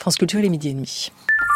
France Culture, les 12h30.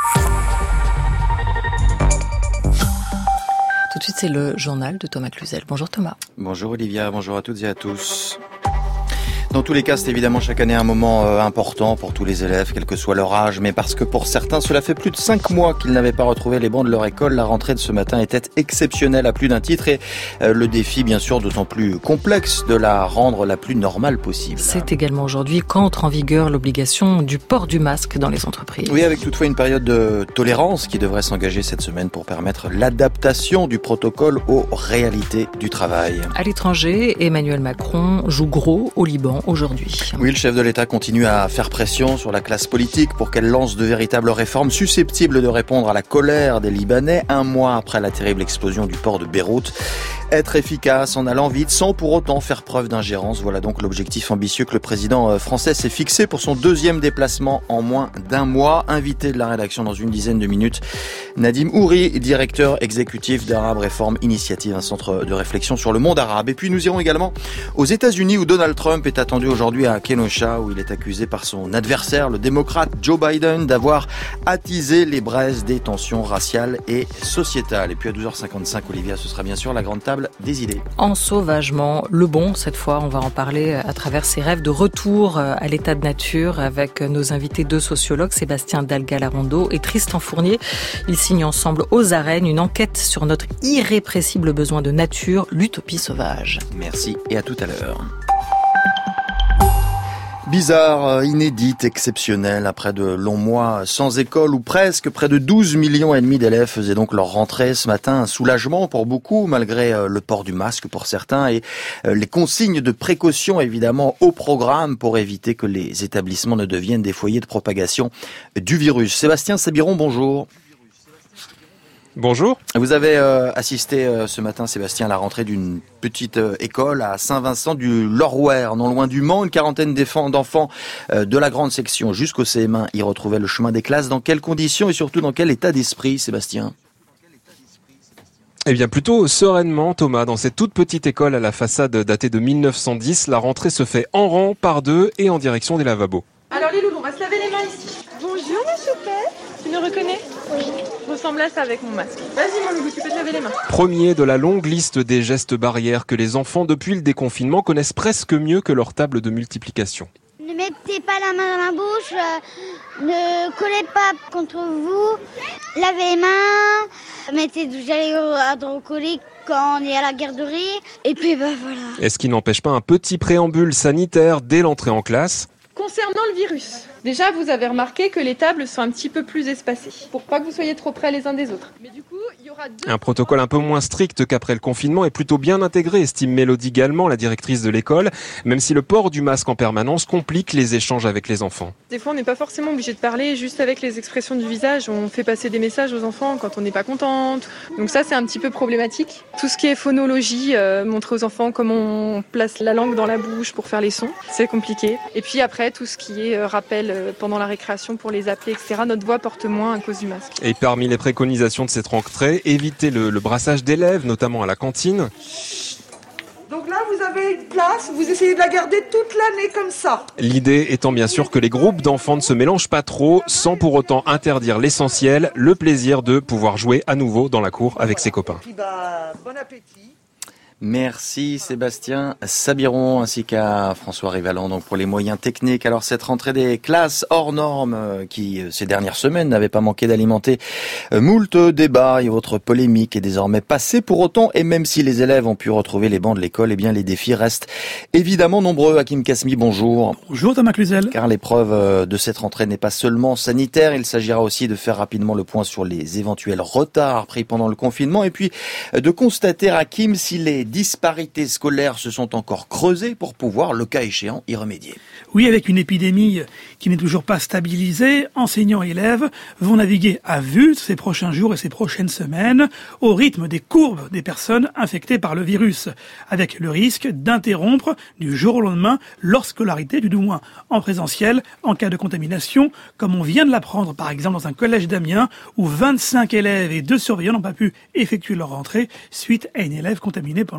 Tout de suite, c'est le journal de Thomas Cluzel. Bonjour Thomas. Bonjour Olivia, bonjour à toutes et à tous. Dans tous les cas, c'est évidemment chaque année un moment important pour tous les élèves, quel que soit leur âge, mais parce que pour certains, cela fait plus de 5 mois qu'ils n'avaient pas retrouvé les bancs de leur école, la rentrée de ce matin était exceptionnelle à plus d'un titre et le défi, bien sûr, d'autant plus complexe de la rendre la plus normale possible. C'est également aujourd'hui qu'entre en vigueur l'obligation du port du masque dans les entreprises. Oui, avec toutefois une période de tolérance qui devrait s'engager cette semaine pour permettre l'adaptation du protocole aux réalités du travail. À l'étranger, Emmanuel Macron joue gros au Liban aujourd'hui. Oui, le chef de l'État continue à faire pression sur la classe politique pour qu'elle lance de véritables réformes susceptibles de répondre à la colère des Libanais un mois après la terrible explosion du port de Beyrouth. Être efficace en allant vite sans pour autant faire preuve d'ingérence. Voilà donc l'objectif ambitieux que le président français s'est fixé pour son deuxième déplacement en moins d'un mois. Invité de la rédaction dans une dizaine de minutes, Nadim Houri, directeur exécutif d'Arab Reform Initiative, un centre de réflexion sur le monde arabe. Et puis nous irons également aux États-Unis où Donald Trump est attendu aujourd'hui à Kenosha où il est accusé par son adversaire, le démocrate Joe Biden, d'avoir attisé les braises des tensions raciales et sociétales. Et puis à 12h55, Olivia, ce sera bien sûr la grande table des idées. Ensauvagement, le bon, cette fois, on va en parler à travers ses rêves de retour à l'état de nature avec nos invités deux sociologues, Sébastien Dalga-Larondo et Tristan Fournier. Ils signent ensemble aux arènes une enquête sur notre irrépressible besoin de nature, l'utopie sauvage. Merci et à tout à l'heure. Bizarre, inédite, exceptionnelle, après de longs mois sans école ou presque, près de 12,5 millions d'élèves faisaient donc leur rentrée ce matin. Un soulagement pour beaucoup, malgré le port du masque pour certains et les consignes de précaution évidemment au programme pour éviter que les établissements ne deviennent des foyers de propagation du virus. Sébastien Sabiron, bonjour. Bonjour. Vous avez assisté ce matin, Sébastien, à la rentrée d'une petite école à Saint-Vincent du Lorwère, non loin du Mans. Une quarantaine d'enfants de la grande section jusqu'au CM1 y retrouvaient le chemin des classes. Dans quelles conditions et surtout dans quel état d'esprit, Sébastien ? Eh bien, plutôt sereinement, Thomas. Dans cette toute petite école à la façade datée de 1910, la rentrée se fait en rang, par deux et en direction des lavabos. Alors les loulous, on va se laver les mains ici. Bonjour ma choupette. Tu me reconnais ? Oui. Je ressemble à ça avec mon masque. Vas-y mon loulou, tu peux te laver les mains. Premier de la longue liste des gestes barrières que les enfants depuis le déconfinement connaissent presque mieux que leur table de multiplication. Ne mettez pas la main dans la bouche, ne collez pas contre vous, lavez les mains, mettez du gel hydroalcoolique quand on est à la garderie, et puis voilà. Et ce qui n'empêche pas un petit préambule sanitaire dès l'entrée en classe. Concernant le virus, déjà vous avez remarqué que les tables sont un petit peu plus espacées, pour pas que vous soyez trop près les uns des autres. Mais du coup, il y aura un protocole un peu moins strict qu'après le confinement est plutôt bien intégré, estime Mélodie Gallement, la directrice de l'école, même si le port du masque en permanence complique les échanges avec les enfants. Des fois, on n'est pas forcément obligé de parler juste avec les expressions du visage. On fait passer des messages aux enfants quand on n'est pas contente. Donc ça, c'est un petit peu problématique. Tout ce qui est phonologie, montrer aux enfants comment on place la langue dans la bouche pour faire les sons, c'est compliqué. Et puis après, tout ce qui est rappel pendant la récréation pour les appeler, etc. Notre voix porte moins à cause du masque. Et parmi les préconisations de cette rentrée, éviter le brassage d'élèves, notamment à la cantine. Donc là, vous avez une place, vous essayez de la garder toute l'année comme ça. L'idée étant bien sûr que les groupes d'enfants ne se mélangent pas trop, sans pour autant interdire l'essentiel, le plaisir de pouvoir jouer à nouveau dans la cour avec ses copains. Et puis bon appétit. Merci Sébastien Sabiron ainsi qu'à François Rivalan donc pour les moyens techniques. Alors cette rentrée des classes hors normes qui ces dernières semaines n'avait pas manqué d'alimenter moult débats et autres polémiques est désormais passée pour autant et même si les élèves ont pu retrouver les bancs de l'école, eh bien les défis restent évidemment nombreux. Hakim Kasmi, bonjour. Bonjour Thomas Cluzel. Car l'épreuve de cette rentrée n'est pas seulement sanitaire, il s'agira aussi de faire rapidement le point sur les éventuels retards pris pendant le confinement et puis de constater Hakim si les disparités scolaires se sont encore creusées pour pouvoir, le cas échéant, y remédier. Oui, avec une épidémie qui n'est toujours pas stabilisée, enseignants et élèves vont naviguer à vue ces prochains jours et ces prochaines semaines au rythme des courbes des personnes infectées par le virus, avec le risque d'interrompre du jour au lendemain leur scolarité, du moins en présentiel, en cas de contamination, comme on vient de l'apprendre par exemple dans un collège d'Amiens où 25 élèves et 2 surveillants n'ont pas pu effectuer leur rentrée suite à une élève contaminée pendant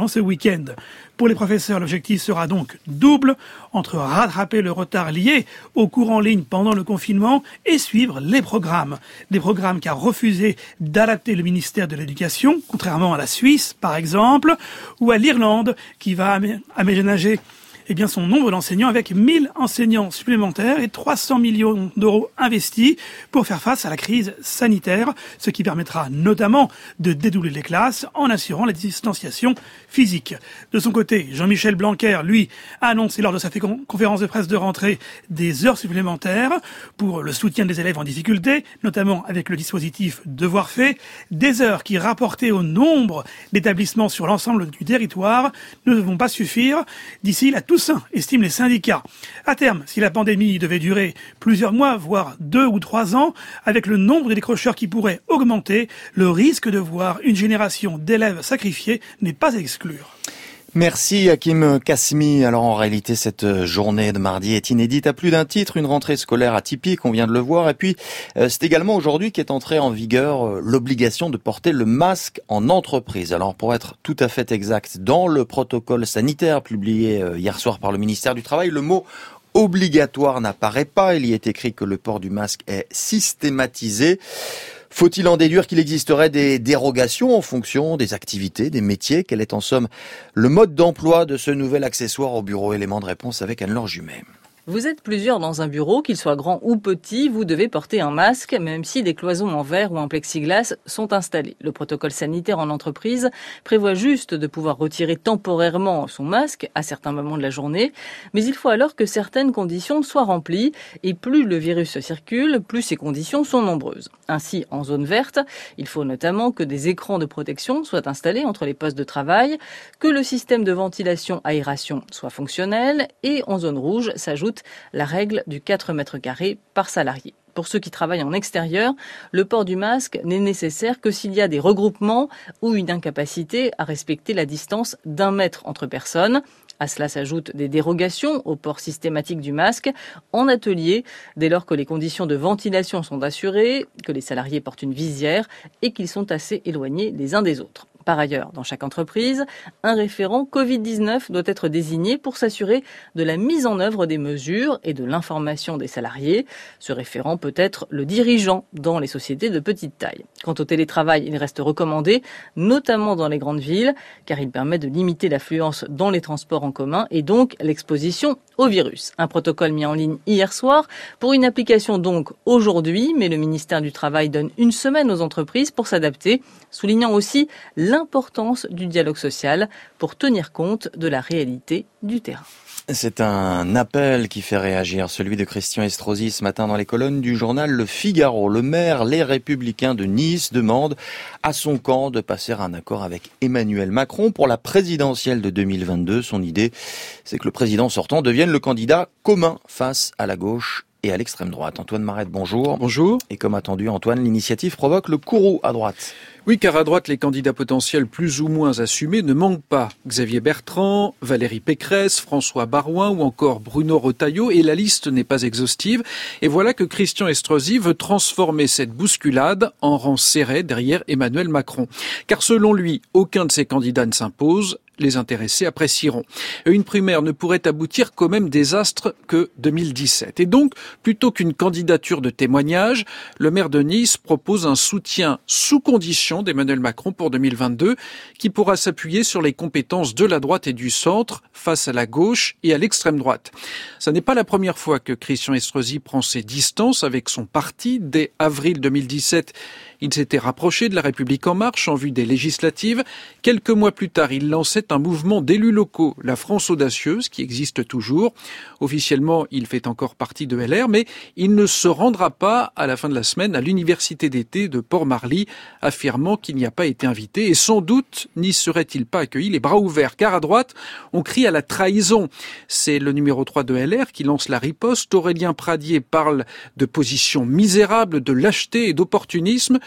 pendant ce week-end. Pour les professeurs, l'objectif sera donc double, entre rattraper le retard lié au cours en ligne pendant le confinement et suivre les programmes. Des programmes qu'a refusé d'adapter le ministère de l'Éducation, contrairement à la Suisse par exemple, ou à l'Irlande qui va aménager son nombre d'enseignants avec 1000 enseignants supplémentaires et 300 millions d'euros investis pour faire face à la crise sanitaire, ce qui permettra notamment de dédoubler les classes en assurant la distanciation physique. De son côté, Jean-Michel Blanquer, lui, a annoncé lors de sa conférence de presse de rentrée des heures supplémentaires pour le soutien des élèves en difficulté, notamment avec le dispositif Devoirs faits, des heures qui, rapportées au nombre d'établissements sur l'ensemble du territoire, ne vont pas suffire d'ici la Toussaint, estiment les syndicats. À terme, si la pandémie devait durer plusieurs mois, voire 2 ou 3 ans, avec le nombre de décrocheurs qui pourrait augmenter, le risque de voir une génération d'élèves sacrifiés n'est pas à exclure. Merci Hakim Kasmi. Alors en réalité, cette journée de mardi est inédite à plus d'un titre, une rentrée scolaire atypique, on vient de le voir. Et puis, c'est également aujourd'hui qu'est entrée en vigueur l'obligation de porter le masque en entreprise. Alors pour être tout à fait exact, dans le protocole sanitaire publié hier soir par le ministère du Travail, le mot obligatoire n'apparaît pas. Il y est écrit que le port du masque est systématisé. Faut-il en déduire qu'il existerait des dérogations en fonction des activités, des métiers? Quel est en somme le mode d'emploi de ce nouvel accessoire au bureau? Élément de réponse avec Anne-Laure Jumet. Vous êtes plusieurs dans un bureau, qu'il soit grand ou petit, vous devez porter un masque, même si des cloisons en verre ou en plexiglas sont installées. Le protocole sanitaire en entreprise prévoit juste de pouvoir retirer temporairement son masque à certains moments de la journée, mais il faut alors que certaines conditions soient remplies, et plus le virus circule, plus ces conditions sont nombreuses. Ainsi, en zone verte, il faut notamment que des écrans de protection soient installés entre les postes de travail, que le système de ventilation-aération soit fonctionnel, et en zone rouge s'ajoute la règle du 4 mètres carrés par salarié. Pour ceux qui travaillent en extérieur, le port du masque n'est nécessaire que s'il y a des regroupements ou une incapacité à respecter la distance d'1 mètre entre personnes. À cela s'ajoutent des dérogations au port systématique du masque en atelier, dès lors que les conditions de ventilation sont assurées, que les salariés portent une visière et qu'ils sont assez éloignés les uns des autres. Par ailleurs, dans chaque entreprise, un référent Covid-19 doit être désigné pour s'assurer de la mise en œuvre des mesures et de l'information des salariés. Ce référent peut être le dirigeant dans les sociétés de petite taille. Quant au télétravail, il reste recommandé, notamment dans les grandes villes, car il permet de limiter l'affluence dans les transports en commun et donc l'exposition au virus. Un protocole mis en ligne hier soir pour une application donc aujourd'hui, mais le ministère du Travail donne une semaine aux entreprises pour s'adapter, soulignant aussi l'importance du dialogue social pour tenir compte de la réalité du terrain. C'est un appel qui fait réagir, celui de Christian Estrosi ce matin dans les colonnes du journal Le Figaro. Le maire Les Républicains de Nice demande à son camp de passer un accord avec Emmanuel Macron pour la présidentielle de 2022. Son idée, c'est que le président sortant devienne le candidat commun face à la gauche et à l'extrême droite. Antoine Marette, bonjour. Bonjour. Et comme attendu, Antoine, l'initiative provoque le courroux à droite. Oui, car à droite, les candidats potentiels plus ou moins assumés ne manquent pas. Xavier Bertrand, Valérie Pécresse, François Baroin ou encore Bruno Retailleau, et la liste n'est pas exhaustive. Et voilà que Christian Estrosi veut transformer cette bousculade en rang serré derrière Emmanuel Macron. Car selon lui, aucun de ces candidats ne s'impose. Les intéressés apprécieront. Une primaire ne pourrait aboutir qu'au même désastre que 2017. Et donc, plutôt qu'une candidature de témoignage, le maire de Nice propose un soutien sous condition d'Emmanuel Macron pour 2022, qui pourra s'appuyer sur les compétences de la droite et du centre face à la gauche et à l'extrême droite. Ça n'est pas la première fois que Christian Estrosi prend ses distances avec son parti. Dès avril 2017, il s'était rapproché de La République En Marche en vue des législatives. Quelques mois plus tard, il lançait un mouvement d'élus locaux, la France Audacieuse, qui existe toujours. Officiellement, il fait encore partie de LR, mais il ne se rendra pas à la fin de la semaine à l'université d'été de Port-Marly, affirmant qu'il n'y a pas été invité. Et sans doute n'y serait-il pas accueilli les bras ouverts, car à droite, on crie à la trahison. C'est le numéro 3 de LR qui lance la riposte. Aurélien Pradier parle de position misérable, de lâcheté et d'opportunisme.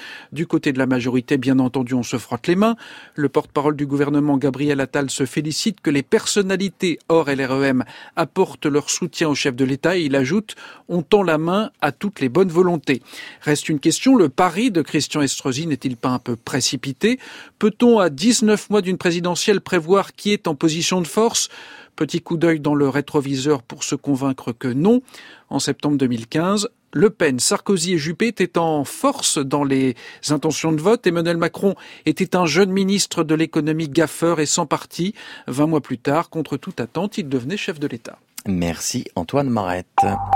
Du côté de la majorité, bien entendu, on se frotte les mains. Le porte-parole du gouvernement, Gabriel Attal, se félicite que les personnalités hors LREM apportent leur soutien au chef de l'État et il ajoute « On tend la main à toutes les bonnes volontés ». Reste une question, le pari de Christian Estrosi n'est-il pas un peu précipité ? Peut-on, à 19 mois d'une présidentielle, prévoir qui est en position de force ? Petit coup d'œil dans le rétroviseur pour se convaincre que non. En septembre 2015, Le Pen, Sarkozy et Juppé étaient en force dans les intentions de vote. Emmanuel Macron était un jeune ministre de l'économie gaffeur et sans parti. 20 mois plus tard, contre toute attente, il devenait chef de l'État. Merci Antoine Marette.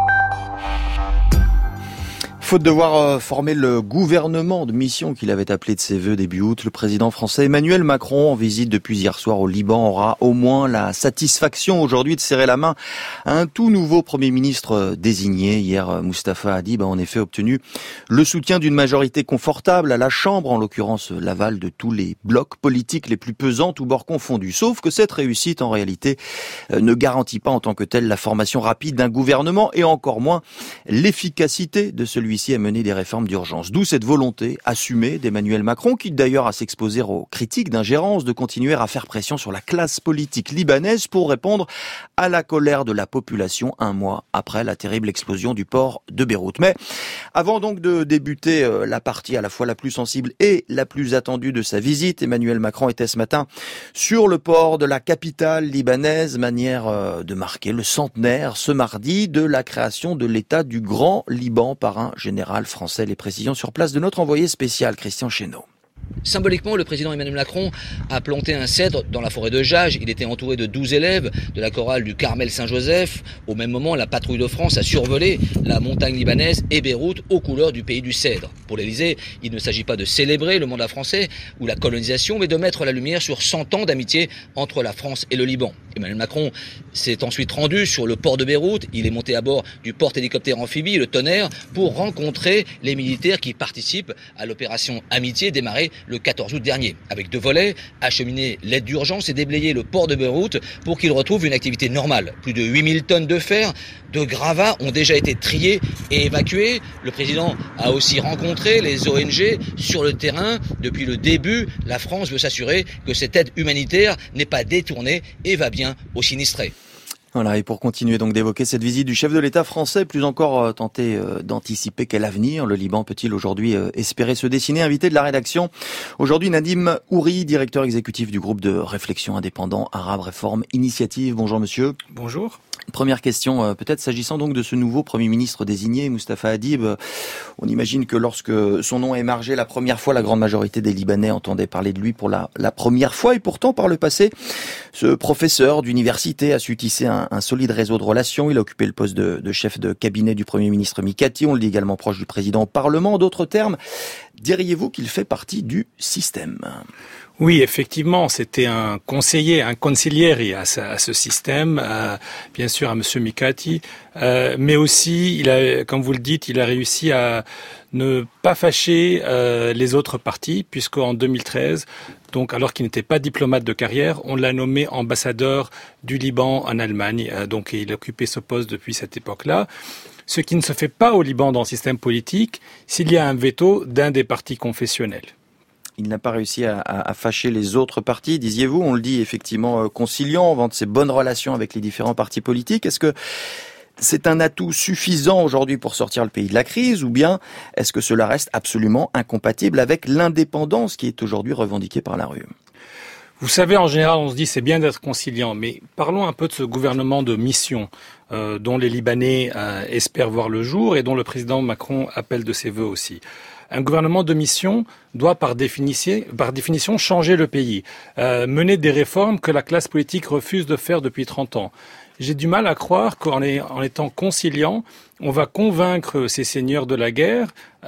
Faute de voir former le gouvernement de mission qu'il avait appelé de ses vœux début août, le président français Emmanuel Macron, en visite depuis hier soir au Liban, aura au moins la satisfaction aujourd'hui de serrer la main à un tout nouveau Premier ministre désigné. Hier, Moustapha Hadib a en effet obtenu le soutien d'une majorité confortable à la Chambre, en l'occurrence l'aval de tous les blocs politiques les plus pesants, tous bords confondus. Sauf que cette réussite, en réalité, ne garantit pas en tant que telle la formation rapide d'un gouvernement et encore moins l'efficacité de celui-ci à mener des réformes d'urgence. D'où cette volonté assumée d'Emmanuel Macron, qui d'ailleurs à s'exposer aux critiques d'ingérence, de continuer à faire pression sur la classe politique libanaise pour répondre à la colère de la population un mois après la terrible explosion du port de Beyrouth. Mais avant donc de débuter la partie à la fois la plus sensible et la plus attendue de sa visite, Emmanuel Macron était ce matin sur le port de la capitale libanaise, manière de marquer le centenaire ce mardi de la création de l'État du Grand Liban par un général français. Les précisions sur place de notre envoyé spécial Christian Chesneau. Symboliquement, le président Emmanuel Macron a planté un cèdre dans la forêt de Jage. Il était entouré de 12 élèves de la chorale du Carmel Saint-Joseph. Au même moment, la patrouille de France a survolé la montagne libanaise et Beyrouth aux couleurs du pays du cèdre. Pour l'Élysée, il ne s'agit pas de célébrer le mandat français ou la colonisation, mais de mettre la lumière sur 100 ans d'amitié entre la France et le Liban. Emmanuel Macron s'est ensuite rendu sur le port de Beyrouth. Il est monté à bord du porte-hélicoptère amphibie, le Tonnerre, pour rencontrer les militaires qui participent à l'opération Amitié démarrée le 14 août dernier. Avec 2 volets, acheminer l'aide d'urgence et déblayer le port de Beyrouth pour qu'il retrouve une activité normale. Plus de 8000 tonnes de fer, de gravats ont déjà été triés et évacués. Le président a aussi rencontré les ONG sur le terrain. Depuis le début, la France veut s'assurer que cette aide humanitaire n'est pas détournée et va bien aux sinistrés. Voilà, et pour continuer donc d'évoquer cette visite du chef de l'État français, plus encore tenter d'anticiper quel avenir le Liban peut-il aujourd'hui espérer se dessiner. Invité de la rédaction, aujourd'hui Nadim Houri, directeur exécutif du groupe de réflexion indépendant Arabe Réforme Initiative. Bonjour monsieur. Bonjour. Première question, peut-être s'agissant donc de ce nouveau Premier ministre désigné, Moustapha Hadib. On imagine que lorsque son nom a émergé la première fois, la grande majorité des Libanais entendait parler de lui pour la première fois. Et pourtant, par le passé, ce professeur d'université a su tisser un solide réseau de relations. Il a occupé le poste de chef de cabinet du Premier ministre Mikati. On le dit également proche du président au Parlement. En d'autres termes, diriez-vous qu'il fait partie du système ? Oui, effectivement, c'était un conseiller, un consigliere à ce système, bien sûr à Monsieur Mikati, mais aussi, comme vous le dites, il a réussi à ne pas fâcher les autres partis, puisqu'en 2013, donc alors qu'il n'était pas diplomate de carrière, on l'a nommé ambassadeur du Liban en Allemagne. Donc il occupait ce poste depuis cette époque-là. Ce qui ne se fait pas au Liban dans le système politique, s'il y a un veto d'un des partis confessionnels. Il n'a pas réussi à fâcher les autres partis, disiez-vous. On le dit effectivement conciliant, vante ses bonnes relations avec les différents partis politiques. Est-ce que c'est un atout suffisant aujourd'hui pour sortir le pays de la crise, ou bien est-ce que cela reste absolument incompatible avec l'indépendance qui est aujourd'hui revendiquée par la rue ? Vous savez, en général, on se dit c'est bien d'être conciliant, mais parlons un peu de ce gouvernement de mission dont les Libanais espèrent voir le jour et dont le président Macron appelle de ses vœux aussi. Un gouvernement de mission doit par définition changer le pays, mener des réformes que la classe politique refuse de faire depuis 30 ans. J'ai du mal à croire qu'en étant conciliant, on va convaincre ces seigneurs de la guerre,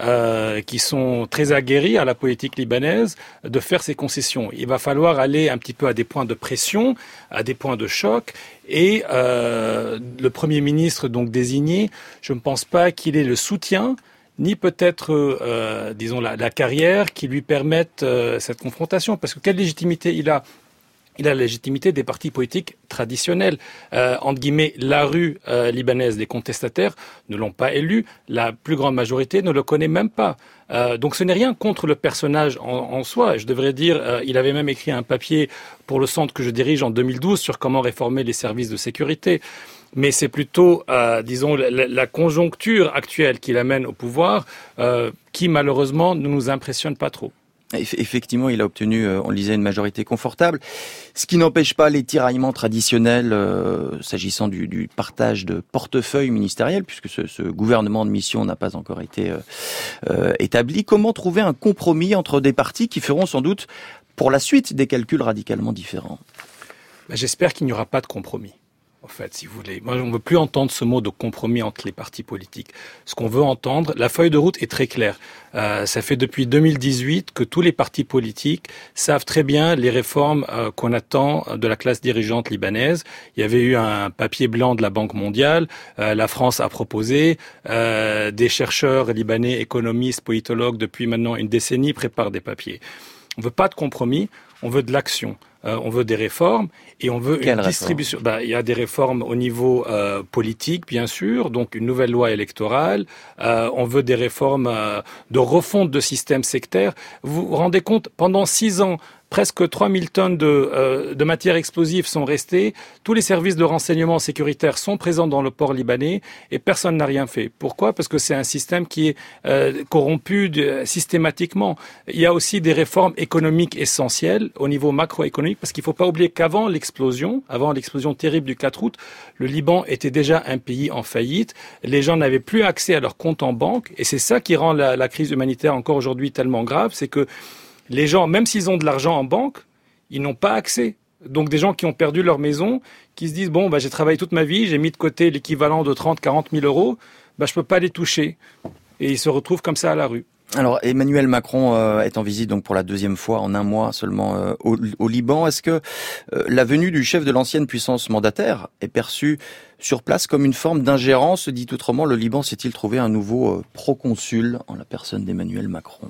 qui sont très aguerris à la politique libanaise, de faire ces concessions. Il va falloir aller un petit peu à des points de pression, à des points de choc, et le Premier ministre donc désigné, je ne pense pas qu'il ait le soutien ni peut-être, disons, la carrière qui lui permette cette confrontation. Parce que quelle légitimité il a il a la légitimité des partis politiques traditionnels. Entre guillemets, la rue libanaise, les contestataires ne l'ont pas élu. La plus grande majorité ne le connaît même pas. Donc ce n'est rien contre le personnage en soi. Je devrais dire, il avait même écrit un papier pour le centre que je dirige en 2012 sur comment réformer les services de sécurité. Mais c'est plutôt, disons, la conjoncture actuelle qui l'amène au pouvoir qui, malheureusement, ne nous impressionne pas trop. Effectivement, il a obtenu, on le disait, une majorité confortable, ce qui n'empêche pas les tiraillements traditionnels s'agissant du partage de portefeuilles ministériels, puisque ce gouvernement de mission n'a pas encore été établi. Comment trouver un compromis entre des partis qui feront sans doute, pour la suite, des calculs radicalement différents? J'espère qu'il n'y aura pas de compromis. En fait, si vous voulez. Moi, on ne veut plus entendre ce mot de compromis entre les partis politiques. Ce qu'on veut entendre, la feuille de route est très claire. Ça fait depuis 2018 que tous les partis politiques savent très bien les réformes qu'on attend de la classe dirigeante libanaise. Il y avait eu un papier blanc de la Banque mondiale. La France a proposé. Des chercheurs libanais, économistes, politologues, depuis maintenant une décennie, préparent des papiers. On ne veut pas de compromis, on veut de l'action. On veut des réformes et on veut une distribution. Il y a des réformes au niveau politique, bien sûr, donc une nouvelle loi électorale. On veut des réformes de refonte de systèmes sectaires. Vous vous rendez compte, pendant 6 ans, presque 3000 tonnes de matières explosives sont restées. Tous les services de renseignement sécuritaire sont présents dans le port libanais et personne n'a rien fait. Pourquoi? Parce que c'est un système qui est corrompu systématiquement. Il y a aussi des réformes économiques essentielles au niveau macroéconomique parce qu'il ne faut pas oublier qu'avant l'explosion terrible du 4 août, le Liban était déjà un pays en faillite. Les gens n'avaient plus accès à leurs comptes en banque et c'est ça qui rend la crise humanitaire encore aujourd'hui tellement grave, c'est que les gens, même s'ils ont de l'argent en banque, ils n'ont pas accès. Donc des gens qui ont perdu leur maison, qui se disent, j'ai travaillé toute ma vie, j'ai mis de côté l'équivalent de 30-40 000 euros, je peux pas les toucher. Et ils se retrouvent comme ça à la rue. Alors Emmanuel Macron est en visite donc pour la 2e fois en un mois seulement au Liban. Est-ce que la venue du chef de l'ancienne puissance mandataire est perçue sur place comme une forme d'ingérence? Dit autrement, le Liban s'est-il trouvé un nouveau proconsul en la personne d'Emmanuel Macron?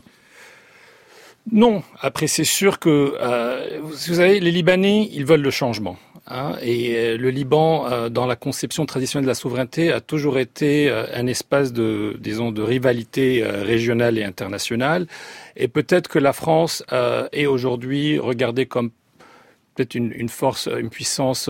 Non. Après, c'est sûr que, vous savez, les Libanais, ils veulent le changement. Et le Liban, dans la conception traditionnelle de la souveraineté, a toujours été un espace de rivalité régionale et internationale. Et peut-être que la France est aujourd'hui regardée comme peut-être une force, une puissance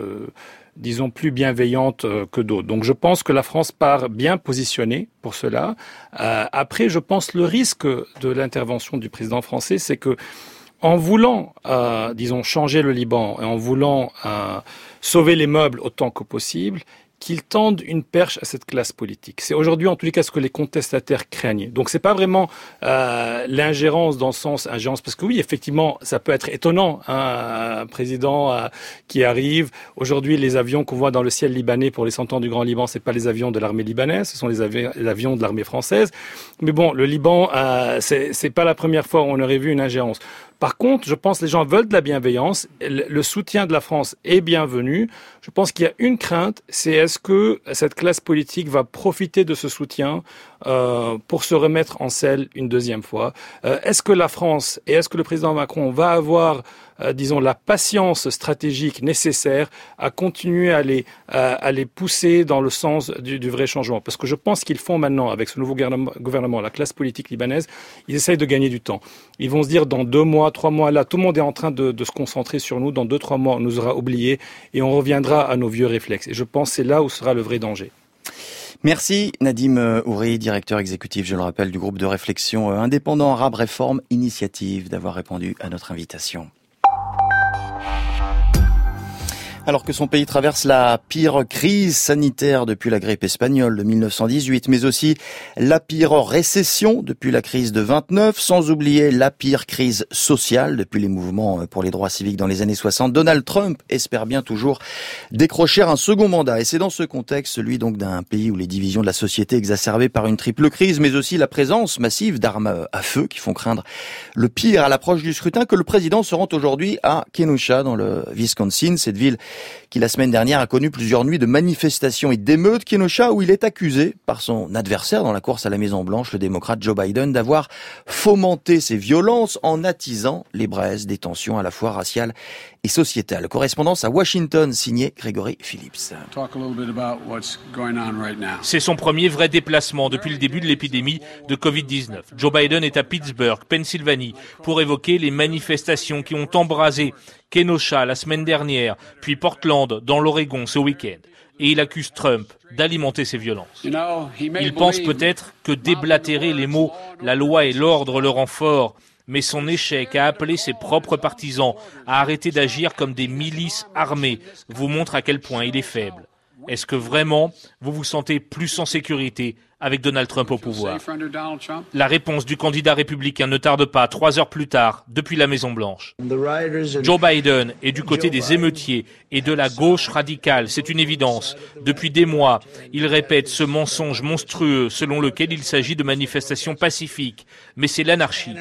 plus bienveillante que d'autres. Donc je pense que la France part bien positionnée pour cela. Après, je pense le risque de l'intervention du président français, c'est que en voulant, changer le Liban et en voulant sauver les meubles autant que possible, qu'ils tendent une perche à cette classe politique. C'est aujourd'hui, en tous les cas, ce que les contestataires craignent. Donc, c'est pas vraiment l'ingérence dans le sens ingérence, parce que oui, effectivement, ça peut être étonnant, un président qui arrive. Aujourd'hui, les avions qu'on voit dans le ciel libanais pour les 100 ans du Grand Liban, c'est pas les avions de l'armée libanaise, ce sont les avions de l'armée française. Mais bon, le Liban, c'est pas la première fois où on aurait vu une ingérence. Par contre, je pense que les gens veulent de la bienveillance. Le soutien de la France est bienvenu. Je pense qu'il y a une crainte, c'est est-ce que cette classe politique va profiter de ce soutien pour se remettre en selle une deuxième fois? Est-ce que la France et est-ce que le président Macron va avoir la patience stratégique nécessaire à continuer à les pousser dans le sens du vrai changement? Parce que je pense qu'ils font maintenant, avec ce nouveau gouvernement, la classe politique libanaise, ils essayent de gagner du temps. Ils vont se dire, dans 2 mois, 3 mois, là, tout le monde est en train de se concentrer sur nous. Dans 2-3 mois, on nous aura oubliés et on reviendra à nos vieux réflexes. Et je pense que c'est là où sera le vrai danger. Merci Nadim Houri, directeur exécutif, je le rappelle, du groupe de réflexion indépendant Arabe Réforme Initiative, d'avoir répondu à notre invitation. Alors que son pays traverse la pire crise sanitaire depuis la grippe espagnole de 1918, mais aussi la pire récession depuis la crise de 29, sans oublier la pire crise sociale depuis les mouvements pour les droits civiques dans les années 60, Donald Trump espère bien toujours décrocher un second mandat. Et c'est dans ce contexte, celui donc d'un pays où les divisions de la société exacerbées par une triple crise, mais aussi la présence massive d'armes à feu qui font craindre le pire à l'approche du scrutin, que le président se rend aujourd'hui à Kenosha, dans le Wisconsin, cette ville qui la semaine dernière a connu plusieurs nuits de manifestations et d'émeutes. Kenosha, où il est accusé par son adversaire dans la course à la Maison-Blanche, le démocrate Joe Biden, d'avoir fomenté ces violences en attisant les braises des tensions à la fois raciales et sociétale. Correspondance à Washington, signé Grégory Phillips. C'est son premier vrai déplacement depuis le début de l'épidémie de Covid-19. Joe Biden est à Pittsburgh, Pennsylvanie, pour évoquer les manifestations qui ont embrasé Kenosha la semaine dernière, puis Portland dans l'Oregon ce week-end. Et il accuse Trump d'alimenter ces violences. Il pense peut-être que déblatérer les mots « la loi et l'ordre » le rend fort, mais son échec à appeler ses propres partisans à arrêter d'agir comme des milices armées vous montre à quel point il est faible. Est-ce que vraiment vous vous sentez plus en sécurité avec Donald Trump au pouvoir? La réponse du candidat républicain ne tarde pas, 3 heures plus tard, depuis la Maison-Blanche. Joe Biden est du côté des émeutiers et de la gauche radicale, c'est une évidence. Depuis des mois, il répète ce mensonge monstrueux selon lequel il s'agit de manifestations pacifiques. Mais c'est l'anarchie.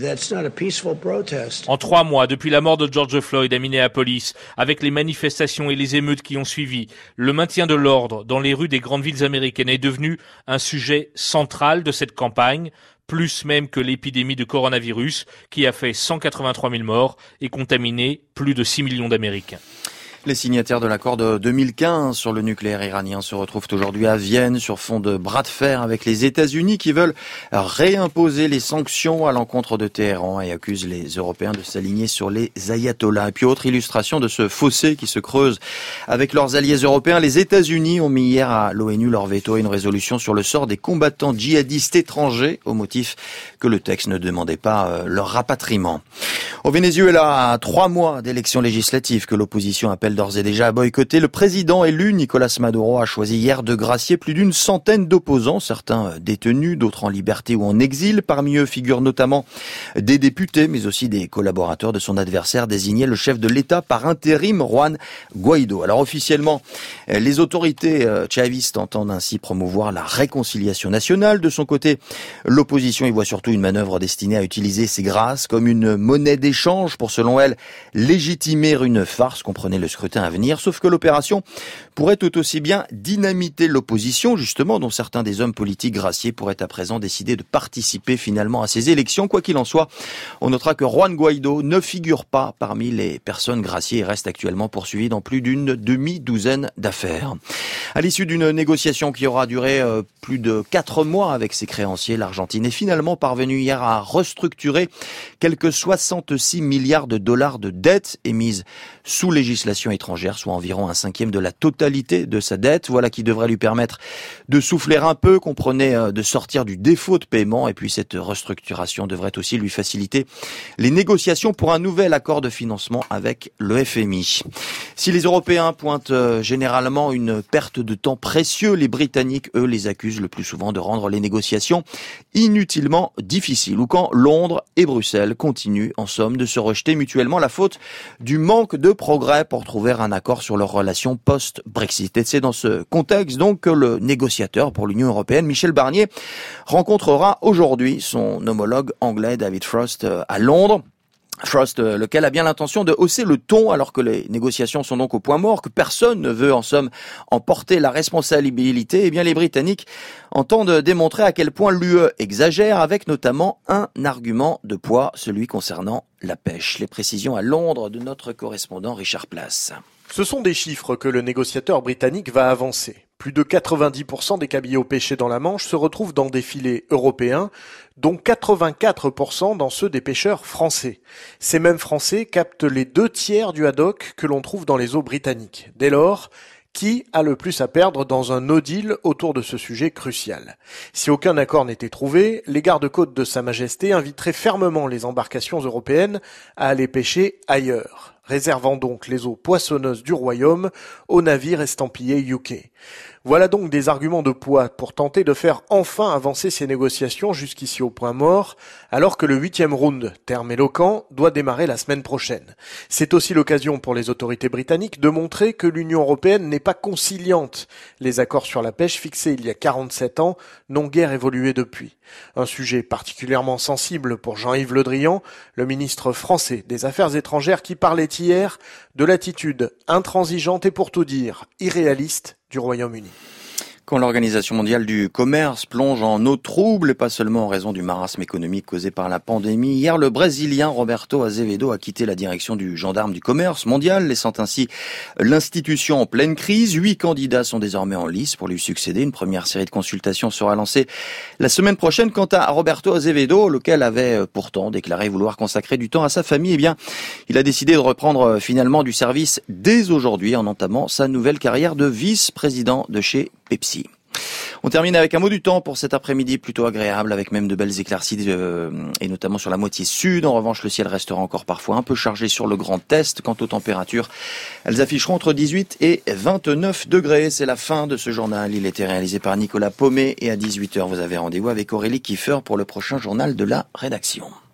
En 3 mois, depuis la mort de George Floyd à Minneapolis, avec les manifestations et les émeutes qui ont suivi, le maintien de l'ordre dans les rues des grandes villes américaines est devenu un sujet central de cette campagne, plus même que l'épidémie de coronavirus qui a fait 183 000 morts et contaminé plus de 6 millions d'Américains. Les signataires de l'accord de 2015 sur le nucléaire iranien se retrouvent aujourd'hui à Vienne sur fond de bras de fer avec les États-Unis qui veulent réimposer les sanctions à l'encontre de Téhéran et accusent les Européens de s'aligner sur les ayatollahs. Et puis autre illustration de ce fossé qui se creuse avec leurs alliés européens, les États-Unis ont mis hier à l'ONU leur veto à une résolution sur le sort des combattants djihadistes étrangers au motif que le texte ne demandait pas leur rapatriement. Au Venezuela, à 3 mois d'élections législatives que l'opposition appelle d'ores et déjà à boycotter, le président élu Nicolás Maduro a choisi hier de gracier plus d'une centaine d'opposants, certains détenus, d'autres en liberté ou en exil. Parmi eux figurent notamment des députés, mais aussi des collaborateurs de son adversaire désigné, le chef de l'État par intérim, Juan Guaido. Alors officiellement, les autorités chavistes entendent ainsi promouvoir la réconciliation nationale. De son côté, l'opposition y voit surtout une manœuvre destinée à utiliser ces grâces comme une monnaie d'échange pour, selon elle, légitimer une farce, comprenez le scrutin à venir, sauf que l'opération pourrait tout aussi bien dynamiter l'opposition, justement, dont certains des hommes politiques graciés pourraient à présent décider de participer finalement à ces élections. Quoi qu'il en soit, on notera que Juan Guaido ne figure pas parmi les personnes graciées et reste actuellement poursuivi dans plus d'une demi-douzaine d'affaires. À l'issue d'une négociation qui aura duré plus de 4 mois avec ses créanciers, l'Argentine est finalement parvenue hier à restructurer quelques 66 milliards de dollars de dettes émises sous législation étrangère, soit environ 1/5 de la totalité de sa dette. Voilà qui devrait lui permettre de souffler un peu, comprenez, de sortir du défaut de paiement. Et puis cette restructuration devrait aussi lui faciliter les négociations pour un nouvel accord de financement avec le FMI. Si les Européens pointent généralement une perte de temps précieux, les Britanniques, eux, les accusent le plus souvent de rendre les négociations inutilement difficiles. Ou quand Londres et Bruxelles continuent, en somme, de se rejeter mutuellement la faute du manque de progrès pour trouver un accord sur leurs relations post-Brexit. Et c'est dans ce contexte donc que le négociateur pour l'Union européenne, Michel Barnier, rencontrera aujourd'hui son homologue anglais David Frost à Londres. Frost, lequel a bien l'intention de hausser le ton alors que les négociations sont donc au point mort, que personne ne veut en somme en porter la responsabilité. Eh bien, les Britanniques entendent démontrer à quel point l'UE exagère, avec notamment un argument de poids, celui concernant la pêche. Les précisions à Londres de notre correspondant Richard Place. Ce sont des chiffres que le négociateur britannique va avancer. Plus de 90% des cabillaud pêchés dans la Manche se retrouvent dans des filets européens, dont 84% dans ceux des pêcheurs français. Ces mêmes Français captent les 2/3 du haddock que l'on trouve dans les eaux britanniques. Dès lors, qui a le plus à perdre dans un no deal autour de ce sujet crucial? Si aucun accord n'était trouvé, les gardes-côtes de Sa Majesté inviteraient fermement les embarcations européennes à aller pêcher ailleurs, réservant donc les eaux poissonneuses du Royaume aux navires estampillés UK. Voilà donc des arguments de poids pour tenter de faire enfin avancer ces négociations jusqu'ici au point mort, alors que le 8e round, terme éloquent, doit démarrer la semaine prochaine. C'est aussi l'occasion pour les autorités britanniques de montrer que l'Union européenne n'est pas conciliante. Les accords sur la pêche fixés il y a 47 ans n'ont guère évolué depuis. Un sujet particulièrement sensible pour Jean-Yves Le Drian, le ministre français des Affaires étrangères, qui parlait hier de l'attitude intransigeante et pour tout dire irréaliste du Royaume-Uni. Quand l'Organisation mondiale du commerce plonge en eau trouble, et pas seulement en raison du marasme économique causé par la pandémie, hier le Brésilien Roberto Azevedo a quitté la direction du gendarme du commerce mondial, laissant ainsi l'institution en pleine crise. 8 candidats sont désormais en lice pour lui succéder. Une première série de consultations sera lancée la semaine prochaine. Quant à Roberto Azevedo, lequel avait pourtant déclaré vouloir consacrer du temps à sa famille, eh bien, il a décidé de reprendre finalement du service dès aujourd'hui en entamant sa nouvelle carrière de vice-président de chez Pepsi. On termine avec un mot du temps pour cet après-midi plutôt agréable, avec même de belles éclaircies et notamment sur la moitié sud. En revanche, le ciel restera encore parfois un peu chargé sur le Grand Est. Quant aux températures, elles afficheront entre 18 et 29 degrés. C'est la fin de ce journal. Il était réalisé par Nicolas Paumet et à 18h, vous avez rendez-vous avec Aurélie Kiefer pour le prochain journal de la rédaction.